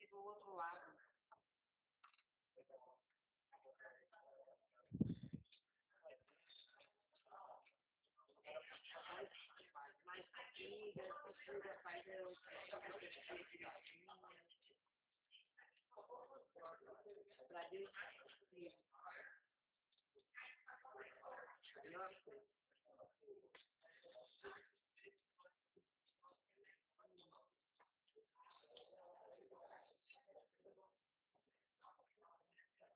aqui do outro lado. Mais comida, cultura, faz eu.